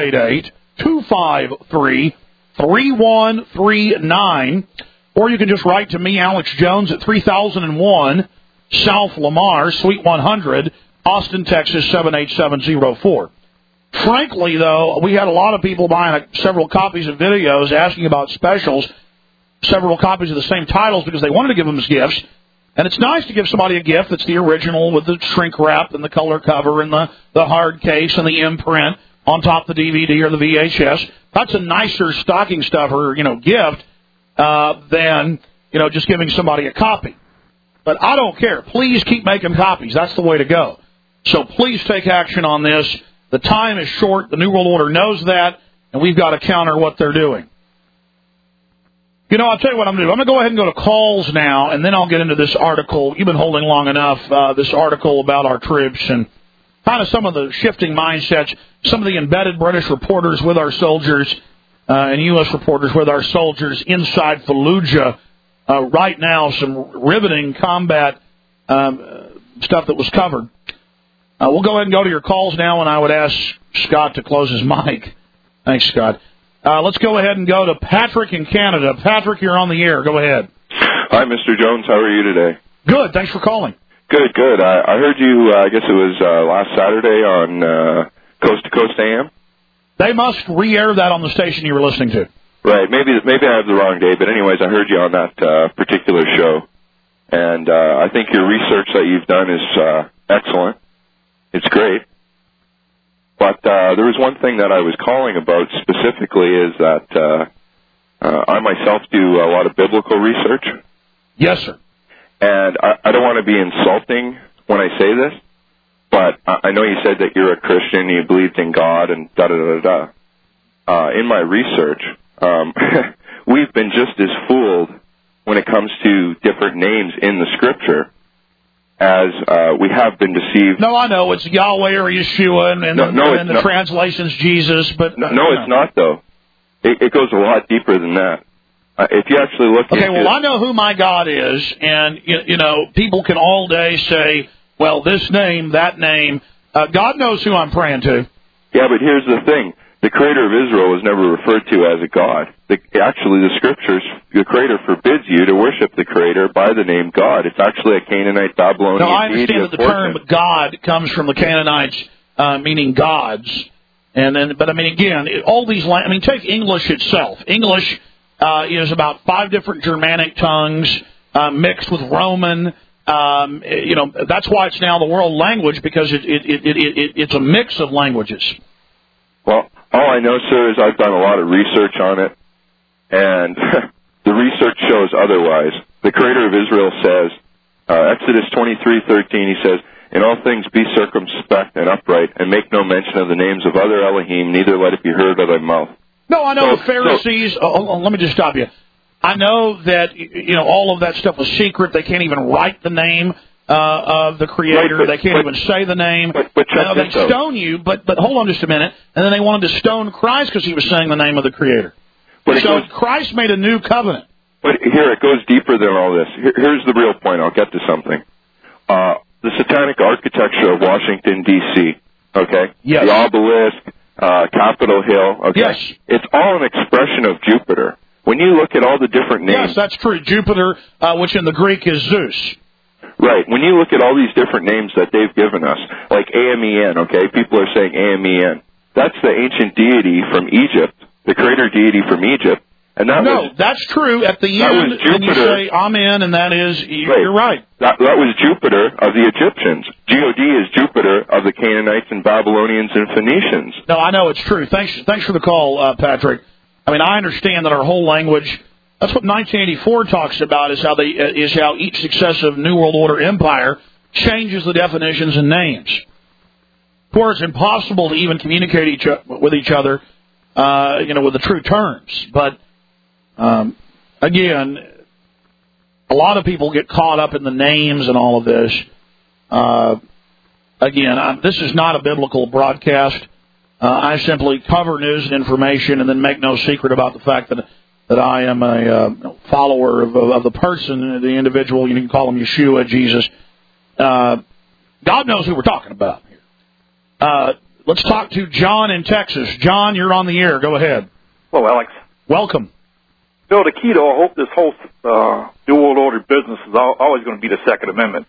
888-253-3139. Or you can just write to me, Alex Jones, at 3001 South Lamar, Suite 100, Austin, Texas, 78704. Frankly, though, we had a lot of people buying several copies of videos asking about specials, several copies of the same titles because they wanted to give them as gifts. And it's nice to give somebody a gift that's the original with the shrink wrap and the color cover and the hard case and the imprint on top of the DVD or the VHS. That's a nicer stocking stuffer, gift than, just giving somebody a copy. But I don't care. Please keep making copies. That's the way to go. So please take action on this. The time is short. The New World Order knows that, and we've got to counter what they're doing. I'll tell you what I'm going to do. I'm going to go ahead and go to calls now, and then I'll get into this article. You've been holding long enough, this article about our troops and kind of some of the shifting mindsets, some of the embedded British reporters with our soldiers and U.S. reporters with our soldiers inside Fallujah. Right now, some riveting combat stuff that was covered. We'll go ahead and go to your calls now, and I would ask Scott to close his mic. Thanks, Scott. Let's go ahead and go to Patrick in Canada. Patrick, you're on the air. Go ahead. Hi, Mr. Jones. How are you today? Good. Thanks for calling. Good. I heard you, I guess it was last Saturday on Coast to Coast AM. They must re-air that on the station you were listening to. Right. Maybe I have the wrong day, but anyways, I heard you on that particular show. And I think your research that you've done is excellent. It's great. But there was one thing that I was calling about specifically is that I myself do a lot of biblical research. Yes, sir. And I don't want to be insulting when I say this, but I know you said that you're a Christian, you believed in God, and da-da-da-da. In my research, we've been just as fooled when it comes to different names in the Scripture as we have been deceived. No, I know. It's Yahweh or Yeshua, and the translation's Jesus. But no, it's not, though. It goes a lot deeper than that. If you actually look into it. I know who my God is, and, people can all day say, well, this name, that name. God knows who I'm praying to. Yeah, but here's the thing. The Creator of Israel was never referred to as a God. Actually, the Scriptures, the Creator forbids you to worship the Creator by the name God. It's actually a Canaanite, Babylonian deity. No, I understand that the term God comes from the Canaanites, meaning gods. But again, all these, take English itself. English is about 5 different Germanic tongues mixed with Roman. That's why it's now the world language, because it's a mix of languages. Well, all I know, sir, is I've done a lot of research on it, and the research shows otherwise. The Creator of Israel says, Exodus 23:13, he says, "In all things be circumspect and upright, and make no mention of the names of other Elohim, neither let it be heard of thy mouth." No, I know the Pharisees. Let me just stop you. I know that all of that stuff was secret. They can't even write the name of the Creator. Right, they can't even say the name. But they stone you. But hold on just a minute. And then they wanted to stone Christ because he was saying the name of the Creator. So Christ made a new covenant. But here it goes deeper than all this. Here's the real point. I'll get to something. The satanic architecture of Washington, D.C., okay? Yes. The obelisk, Capitol Hill, okay? Yes. It's all an expression of Jupiter. When you look at all the different names... Yes, that's true. Jupiter, which in the Greek is Zeus. Right. When you look at all these different names that they've given us, like Amen, okay? People are saying Amen. That's the ancient deity from Egypt, the creator deity from Egypt. And that's true. At the end, when you say Amen, and that is, you're right. That was Jupiter of the Egyptians. God is Jupiter of the Canaanites and Babylonians and Phoenicians. No, I know it's true. Thanks for the call, Patrick. I mean, I understand that our whole language, that's what 1984 talks about, is how each successive New World Order empire changes the definitions and names. Where it's impossible to even communicate with each other, with the true terms. But again, a lot of people get caught up in the names and all of this. This is not a biblical broadcast. I simply cover news and information and then make no secret about the fact that I am a follower of the person, the individual. You can call him Yeshua, Jesus. God knows who we're talking about here. Let's talk to John in Texas. John, you're on the air. Go ahead. Hello, Alex. Welcome. Bill, the key to I hope this whole New World Order business is always going to be the Second Amendment.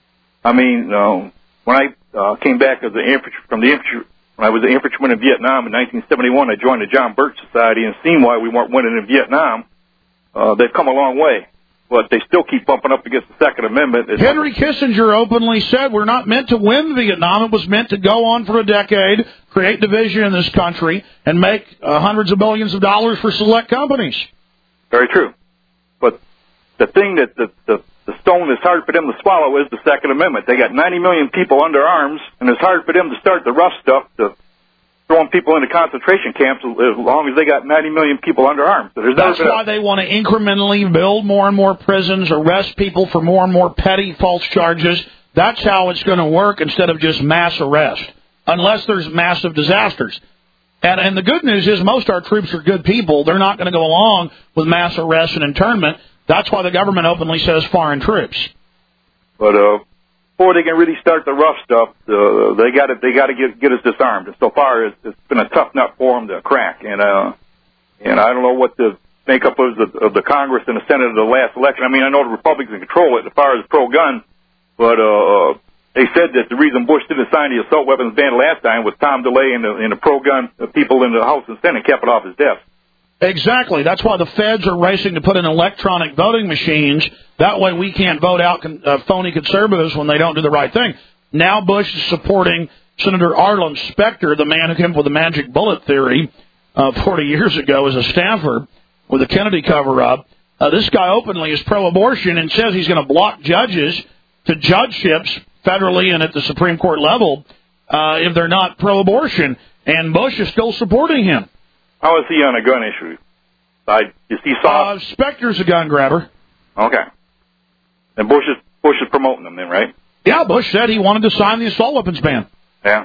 I mean, when I came back as from the infantry, when I was an infantryman in Vietnam in 1971, I joined the John Birch Society and seen why we weren't winning in Vietnam. They've come a long way, but they still keep bumping up against the Second Amendment. Henry Kissinger openly said we're not meant to win Vietnam. It was meant to go on for a decade, create division in this country, and make hundreds of billions of dollars for select companies. Very true. But the thing that the stone that's hard for them to swallow is the Second Amendment. They got 90 million people under arms, and it's hard for them to start the rough stuff, to throwing people into concentration camps as long as they got 90 million people under arms. So that's why they want to incrementally build more and more prisons, arrest people for more and more petty false charges. That's how it's going to work instead of just mass arrest, unless there's massive disasters. And the good news is most of our troops are good people. They're not going to go along with mass arrest and internment. That's why the government openly says foreign troops. But before they can really start the rough stuff, they got to get us disarmed. And so far, it's been a tough nut for them to crack. And I don't know what the makeup of the Congress and the Senate of the last election. I mean, I know the Republicans control it as far as pro-gun, but they said that the reason Bush didn't sign the assault weapons ban last time was Tom DeLay and the pro-gun people in the House and Senate kept it off his desk. Exactly. That's why the feds are racing to put in electronic voting machines. That way we can't vote out phony conservatives when they don't do the right thing. Now Bush is supporting Senator Arlen Specter, the man who came up with the magic bullet theory 40 years ago as a staffer with the Kennedy cover-up. This guy openly is pro-abortion and says he's going to block judges to judgeships federally and at the Supreme Court level if they're not pro-abortion. And Bush is still supporting him. How is he on a gun issue? Is he soft? Specter's a gun grabber. Okay. And Bush is promoting them then, right? Yeah, Bush said he wanted to sign the assault weapons ban. Yeah.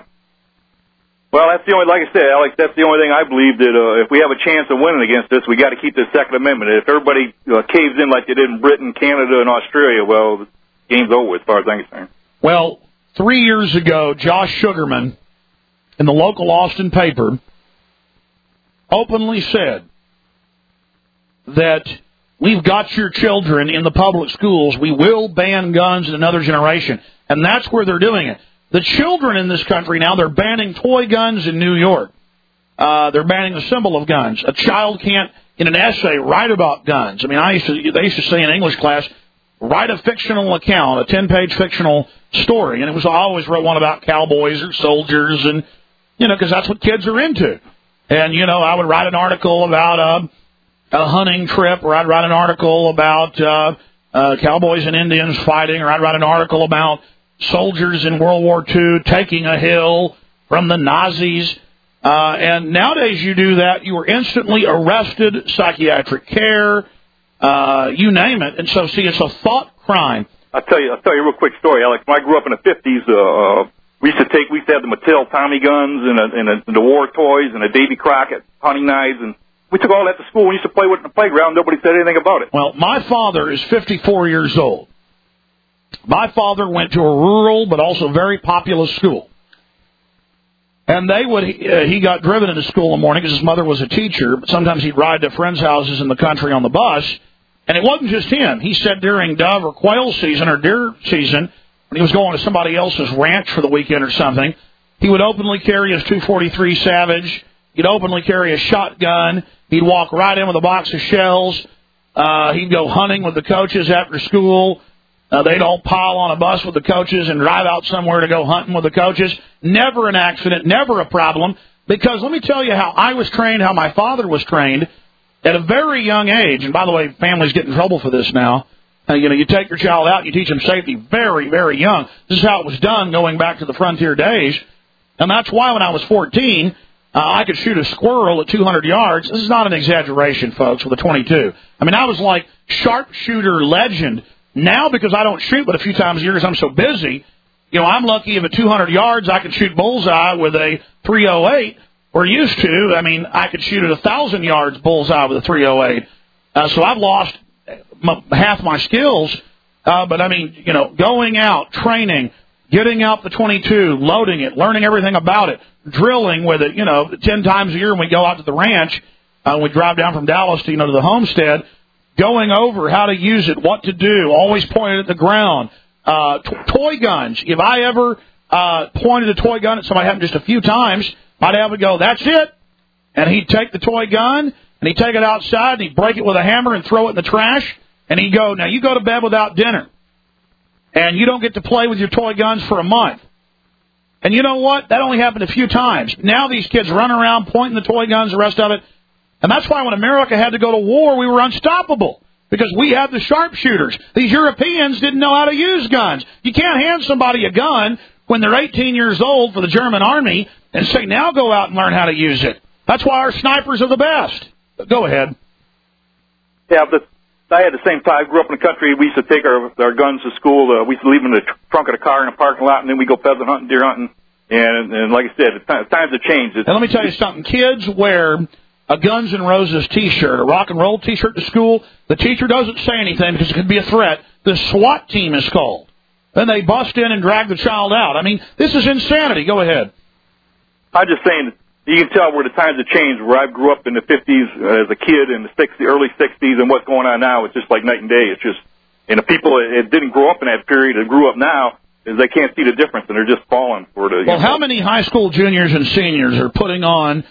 Well, that's the only, like I said, Alex, that's the only thing I believe that if we have a chance of winning against this, we got to keep the Second Amendment. If everybody caves in like they did in Britain, Canada, and Australia, well, the game's over as far as I'm concerned. Well, 3 years ago, Josh Sugarman in the local Austin paper openly said that we've got your children in the public schools. We will ban guns in another generation. And that's where they're doing it. The children in this country now, they're banning toy guns in New York. They're banning the symbol of guns. A child can't, in an essay, write about guns. I mean, they used to say in English class, write a fictional account, a 10-page fictional story. And I always wrote one about cowboys or soldiers, and, because that's what kids are into. And, I would write an article about a hunting trip, or I'd write an article about cowboys and Indians fighting, or I'd write an article about soldiers in World War II taking a hill from the Nazis. And nowadays you do that, you are instantly arrested, psychiatric care, you name it. And so, see, it's a thought crime. I'll tell you a real quick story, Alex. When I grew up in the 50s, we used to have the Mattel Tommy guns and the war toys and the Davy Crockett hunting knives, and we took all that to school. We used to play with it in the playground. Nobody said anything about it. Well, my father is 54 years old. My father went to a rural but also very populous school. And he got driven into school in the morning because his mother was a teacher, but sometimes he'd ride to friends' houses in the country on the bus. And it wasn't just him. He said during dove or quail season or deer season, when he was going to somebody else's ranch for the weekend or something, he would openly carry his .243 Savage. He'd openly carry a shotgun. He'd walk right in with a box of shells. He'd go hunting with the coaches after school. They'd all pile on a bus with the coaches and drive out somewhere to go hunting with the coaches. Never an accident, never a problem. Because let me tell you how I was trained, how my father was trained at a very young age. And by the way, families get in trouble for this now. You take your child out, you teach them safety very, very young. This is how it was done going back to the frontier days. And that's why when I was 14, I could shoot a squirrel at 200 yards. This is not an exaggeration, folks, with a .22. I mean, I was like sharpshooter legend. Now, because I don't shoot but a few times a year because I'm so busy, I'm lucky if at 200 yards I can shoot bullseye with a .308. We're used to, I could shoot at 1,000 yards bullseye with a .308. So I've lost half my skills. But going out, training, getting out the .22, loading it, learning everything about it, drilling with it, 10 times a year when we go out to the ranch, we drive down from Dallas to the homestead, going over how to use it, what to do, always pointed at the ground. Toy guns. If I ever pointed a toy gun at somebody, happened just a few times, my dad would go, "That's it." And he'd take the toy gun, and he'd take it outside, and he'd break it with a hammer and throw it in the trash, and he'd go, "Now you go to bed without dinner. And you don't get to play with your toy guns for a month." And you know what? That only happened a few times. Now these kids run around pointing the toy guns, the rest of it. And that's why when America had to go to war, we were unstoppable. Because we had the sharpshooters. These Europeans didn't know how to use guns. You can't hand somebody a gun when they're 18 years old for the German army and say, "Now go out and learn how to use it." That's why our snipers are the best. Go ahead. Yeah, but I had the same time. I grew up in the country. We used to take our guns to school. We used to leave them in the trunk of the car in the parking lot, and then we go pheasant hunting, deer hunting. And like I said, times have changed. And let me tell you something. Kids wear a Guns N' Roses T-shirt, a rock and roll T-shirt to school. The teacher doesn't say anything because it could be a threat. The SWAT team is called. Then they bust in and drag the child out. This is insanity. Go ahead. I'm just saying, you can tell where the times have changed. Where I grew up in the 50s as a kid, in the early 60s, and what's going on now, it's just like night and day. It's just, and the people that didn't grow up in that period that grew up now, is they can't see the difference, and they're just falling for the... Well, how many high school juniors and seniors are putting on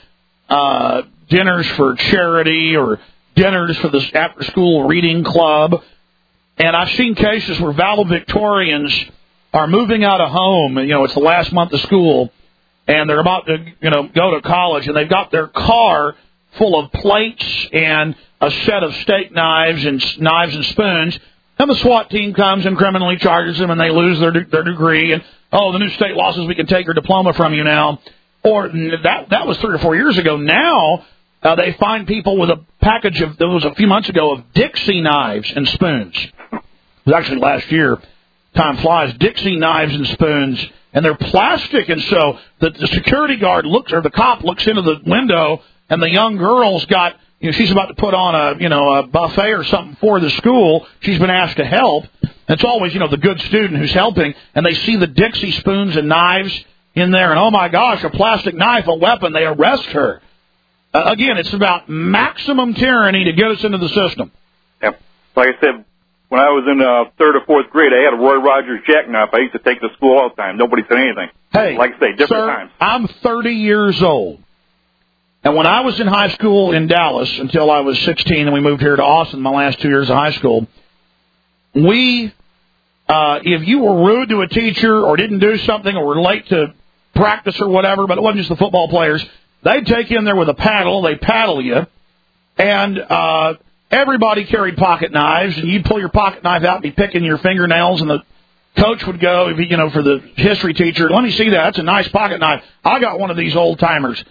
dinners for charity or dinners for the after-school reading club? And I've seen cases where valedictorians are moving out of home, and, it's the last month of school, and they're about to, go to college, and they've got their car full of plates and a set of steak knives and spoons, and the SWAT team comes and criminally charges them, and they lose their degree, and, the new state law says we can take your diploma from you now. Or that was 3 or 4 years ago. Now they find people with a package of, there was a few months ago, of Dixie knives and spoons. It was actually last year. Time flies. Dixie knives and spoons. And they're plastic, and so the security guard or the cop looks into the window, and the young girl's got, she's about to put on a buffet or something for the school. She's been asked to help. It's always, the good student who's helping, and they see the Dixie spoons and knives in there, and oh my gosh, a plastic knife, a weapon. They arrest her. Again, it's about maximum tyranny to get us into the system. Yeah, like I said. When I was in 3rd or 4th grade, I had a Roy Rogers jackknife. I used to take to school all the time. Nobody said anything. Hey, like I say, different times. I'm 30 years old. And when I was in high school in Dallas until I was 16, and we moved here to Austin my last 2 years of high school, if you were rude to a teacher or didn't do something or were late to practice or whatever, but it wasn't just the football players, they'd take you in there with a paddle. They'd paddle you. And everybody carried pocket knives, and you'd pull your pocket knife out and be picking your fingernails, and the coach would go, for the history teacher, "Let me see that. That's a nice pocket knife. I got one of these old-timers."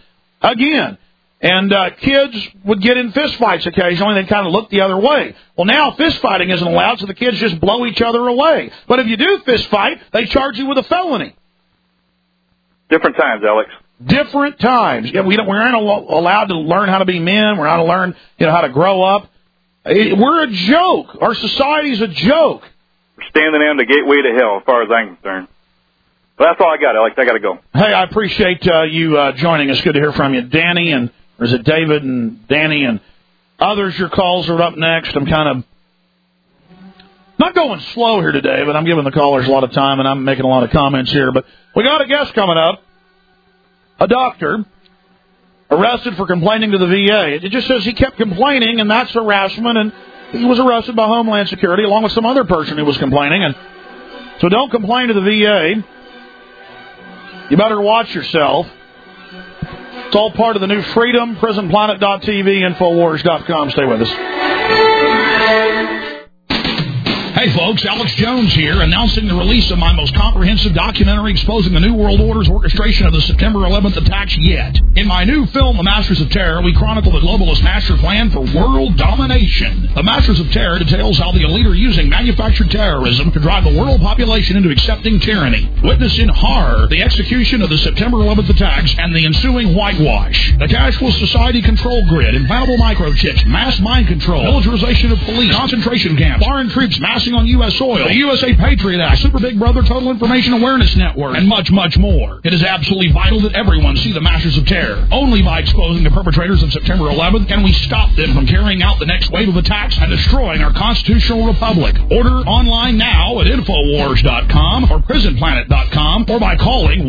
again. And kids would get in fistfights occasionally. They'd kind of look the other way. Well, now fistfighting isn't allowed, so the kids just blow each other away. But if you do fistfight, they charge you with a felony. Different times, Alex. Different times. Yeah, we aren't allowed to learn how to be men. We're not allowed to learn, how to grow up. We're a joke. Our society's a joke. We're standing in the gateway to hell, as far as I'm concerned. But that's all I got, Alex. I got to go. Hey, I appreciate you joining us. Good to hear from you, Danny, or is it David and Danny and others? Your calls are up next. I'm kind of not going slow here today, but I'm giving the callers a lot of time, and I'm making a lot of comments here. But we got a guest coming up, a doctor, arrested for complaining to the VA. It just says he kept complaining, and that's harassment, and he was arrested by Homeland Security along with some other person who was complaining. And so don't complain to the VA. You better watch yourself. It's all part of the new Freedom, PrisonPlanet.tv, Infowars.com. Stay with us. Hey, folks, Alex Jones here, announcing the release of my most comprehensive documentary exposing the New World Order's orchestration of the September 11th attacks yet. In my new film, The Masters of Terror, we chronicle the globalist master plan for world domination. The Masters of Terror details how the elite are using manufactured terrorism to drive the world population into accepting tyranny. Witness in horror the execution of the September 11th attacks and the ensuing whitewash. The cashless society control grid, implantable microchips, mass mind control, militarization of police, concentration camps, foreign troops massing on U.S. soil, the USA Patriot Act, Super Big Brother Total Information Awareness Network, and much, much more. It is absolutely vital that everyone see the Masters of Terror. Only by exposing the perpetrators of September 11th can we stop them from carrying out the next wave of attacks and destroying our constitutional republic. Order online now at Infowars.com or PrisonPlanet.com or by calling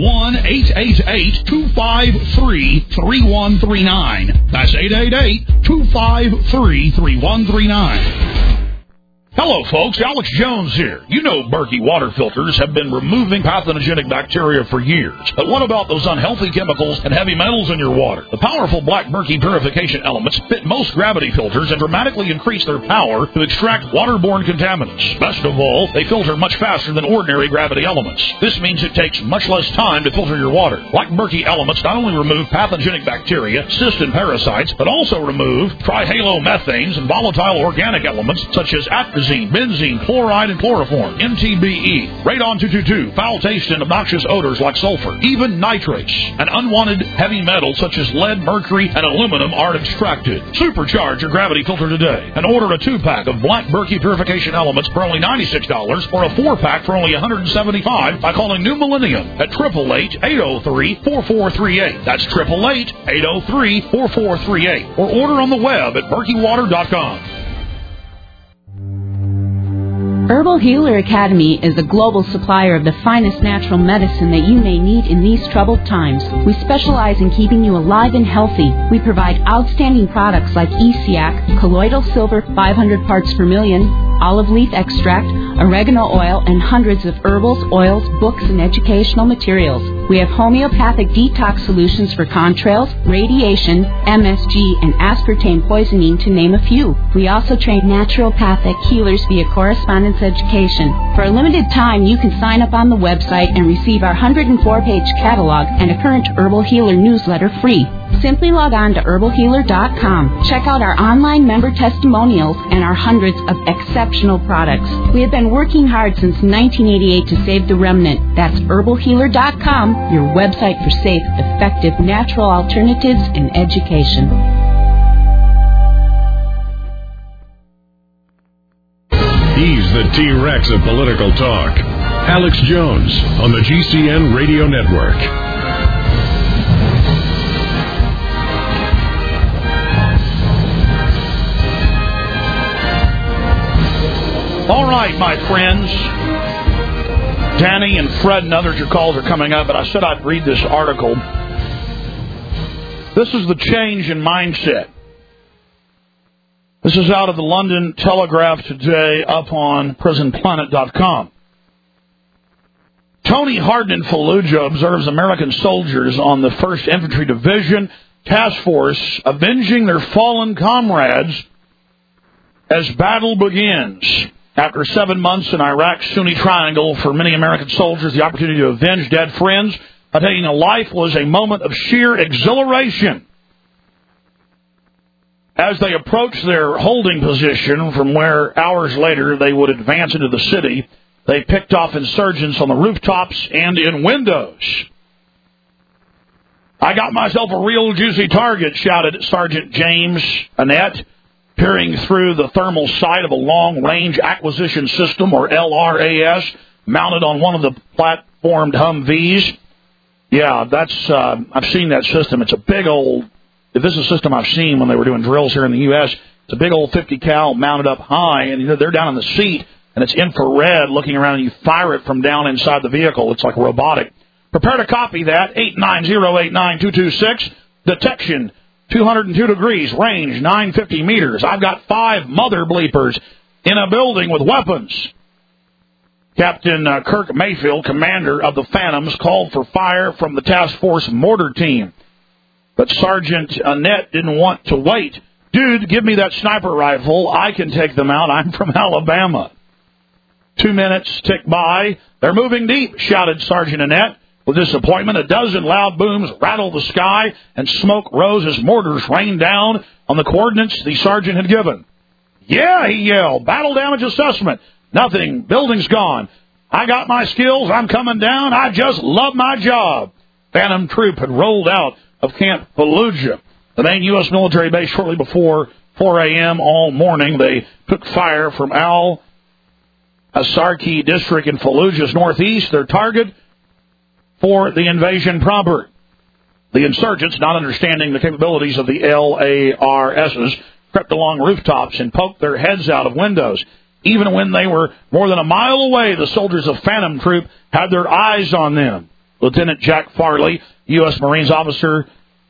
1-888-253-3139. That's 888-253-3139. Hello, folks. Alex Jones here. You know Berkey water filters have been removing pathogenic bacteria for years. But what about those unhealthy chemicals and heavy metals in your water? The powerful Black Berkey purification elements fit most gravity filters and dramatically increase their power to extract waterborne contaminants. Best of all, they filter much faster than ordinary gravity elements. This means it takes much less time to filter your water. Black Berkey elements not only remove pathogenic bacteria, cysts, and parasites, but also remove trihalomethanes and volatile organic elements such as atrazine, benzene, chloride, and chloroform, MTBE, radon-222, foul taste and obnoxious odors like sulfur, even nitrates, and unwanted heavy metals such as lead, mercury, and aluminum are extracted. Supercharge your gravity filter today and order a 2-pack of Black Berkey purification elements for only $96 or a 4-pack for only $175 by calling New Millennium at 888-803-4438. That's 888-803-4438. Or order on the web at BerkeyWater.com. Herbal Healer Academy is a global supplier of the finest natural medicine that you may need in these troubled times. We specialize in keeping you alive and healthy. We provide outstanding products like ESIAC, colloidal silver 500 parts per million, olive leaf extract, oregano oil, and hundreds of herbals, oils, books, and educational materials. We have homeopathic detox solutions for contrails, radiation, MSG, and aspartame poisoning, to name a few. We also train naturopathic healers via correspondence education. For a limited time, you can sign up on the website and receive our 104-page catalog and a current Herbal Healer newsletter free. Simply log on to herbalhealer.com. Check out our online member testimonials and our hundreds of exceptional products. We have been working hard since 1988 to save the remnant. That's herbalhealer.com, your website for safe, effective, natural alternatives and education. He's the T-Rex of political talk. Alex Jones on the GCN Radio Network. All right, my friends. Danny and Fred and others, your calls are coming up, but I said I'd read this article. This is the change in mindset. This is out of the London Telegraph today, up on PrisonPlanet.com. Tony Hardin in Fallujah observes American soldiers on the 1st Infantry Division Task Force avenging their fallen comrades as battle begins. After 7 months in Iraq's Sunni Triangle, for many American soldiers, the opportunity to avenge dead friends taking a life was a moment of sheer exhilaration. As they approached their holding position from where hours later they would advance into the city, they picked off insurgents on the rooftops and in windows. "I got myself a real juicy target," shouted Sergeant James Annette, peering through the thermal sight of a long-range acquisition system, or LRAS, mounted on one of the platformed Humvees. Yeah, I've seen that system. It's a big old, if this is a system I've seen when they were doing drills here in the U.S., it's a big old 50 cal mounted up high, and they're down in the seat, and it's infrared looking around, and you fire it from down inside the vehicle. It's like robotic. Prepare to copy that, 890-89226. Detection, 202 degrees. Range, 950 meters. I've got 5 mother bleepers in a building with weapons. Captain Kirk Mayfield, commander of the Phantoms, called for fire from the task force mortar team. But Sergeant Annette didn't want to wait. "Dude, give me that sniper rifle. I can take them out. I'm from Alabama." 2 minutes tick by. "They're moving deep," shouted Sergeant Annette. With disappointment, a dozen loud booms rattled the sky, and smoke rose as mortars rained down on the coordinates the sergeant had given. "Yeah," he yelled. "Battle damage assessment. Nothing. Building's gone. I got my skills. I'm coming down. I just love my job." Phantom troop had rolled out of Camp Fallujah, the main U.S. military base, shortly before 4 a.m. all morning. They took fire from Al-Asarki district in Fallujah's northeast. Their target for the invasion proper. The insurgents, not understanding the capabilities of the LARSs, crept along rooftops and poked their heads out of windows. Even when they were more than a mile away, the soldiers of Phantom Troop had their eyes on them. Lieutenant Jack Farley, U.S. Marines officer,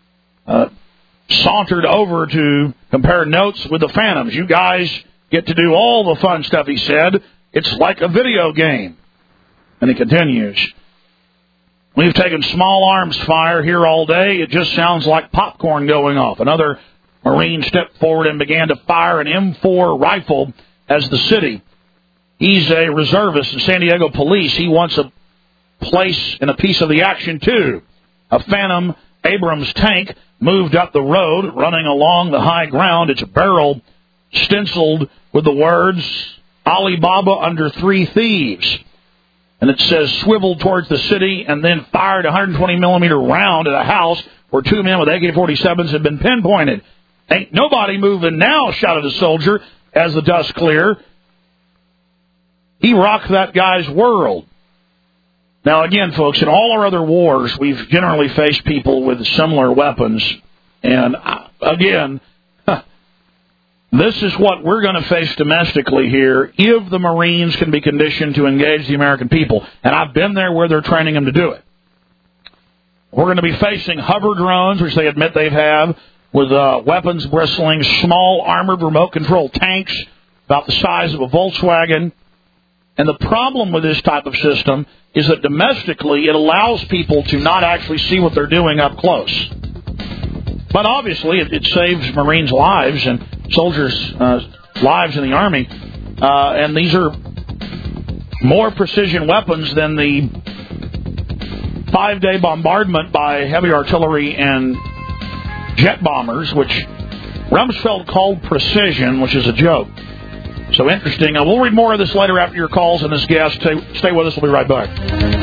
sauntered over to compare notes with the Phantoms. "You guys get to do all the fun stuff," he said. "It's like a video game." And he continues, "We've taken small arms fire here all day. It just sounds like popcorn going off." Another Marine stepped forward and began to fire an M4 rifle as the city. He's a reservist in San Diego Police. He wants a place in a piece of the action, too. A Phantom Abrams tank moved up the road, running along the high ground, its barrel stenciled with the words, "Alibaba under 3 thieves." And it says, swiveled towards the city and then fired a 120-millimeter round at a house where 2 men with AK-47s had been pinpointed. "Ain't nobody moving now," shouted a soldier as the dust cleared. He rocked that guy's world. Now, again, folks, in all our other wars, we've generally faced people with similar weapons. And, again, this is what we're going to face domestically here if the Marines can be conditioned to engage the American people. And I've been there where they're training them to do it. We're going to be facing hover drones, which they admit they have, with weapons bristling, small armored remote-control tanks about the size of a Volkswagen. And the problem with this type of system is that domestically it allows people to not actually see what they're doing up close. But obviously it saves Marines' lives and soldiers' lives in the Army. And these are more precision weapons than the 5-day bombardment by heavy artillery and jet bombers, which Rumsfeld called precision, which is a joke. So interesting. We'll read more of this later after your calls and this guest. Stay with us. We'll be right back.